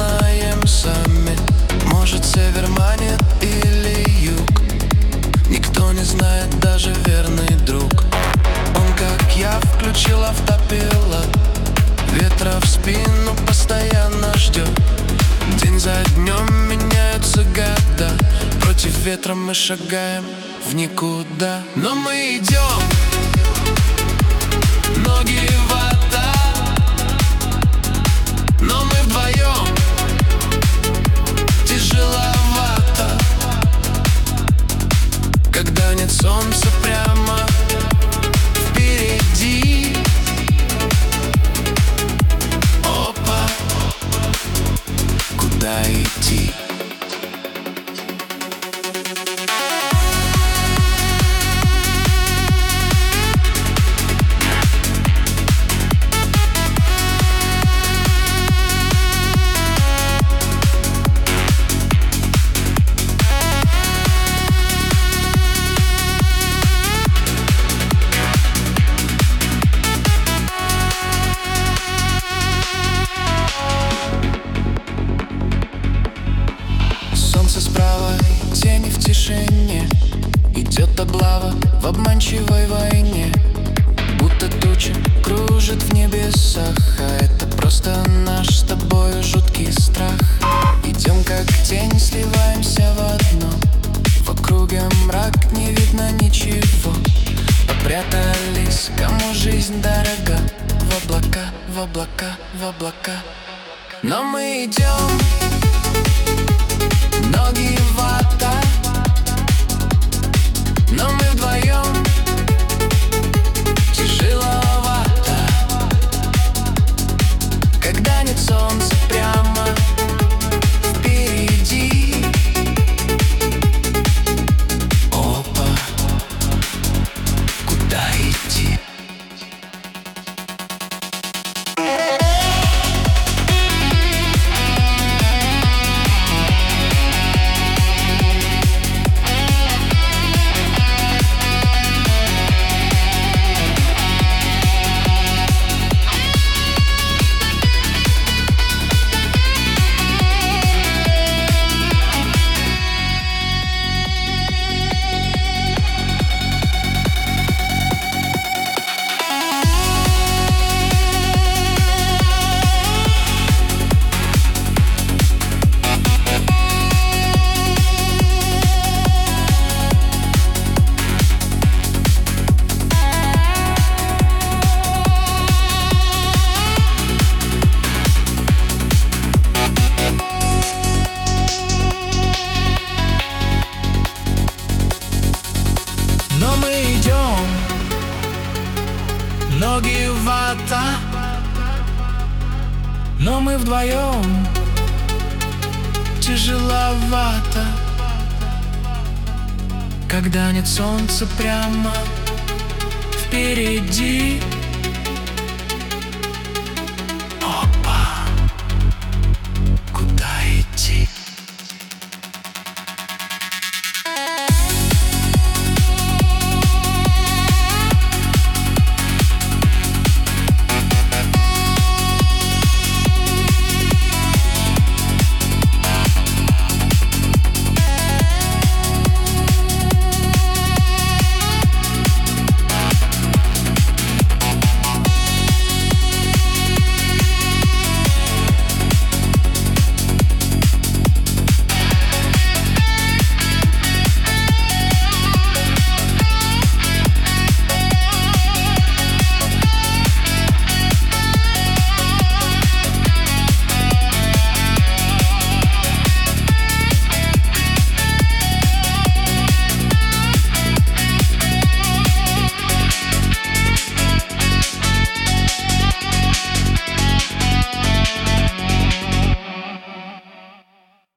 знаем сами. Может, север манит или юг, никто не знает, даже верный друг. Он, как я, включил автопилот, ветра в спину постоянно ждет. День за днем меняются года, против ветра мы шагаем в никуда. Но мы идем, ноги в вода, но мы вдвоем, тяжеловато, когда нет солнца прямо впереди. Опа, куда идти? Справа тени в тишине, идет облава в обманчивой войне. Будто туча кружит в небесах, а это просто наш с тобою жуткий страх. Идем как тень, сливаемся в одно, в округе мрак, не видно ничего. Попрятались, кому жизнь дорога, в облака, в облака, в облака. Но мы идем, ноги в вода, но мы вдвоем, тяжеловато, когда нет солнца прямо впереди. Опа, куда идти? Но мы идем, ноги в вода, но мы вдвоем, тяжеловато, когда нет солнца прямо впереди.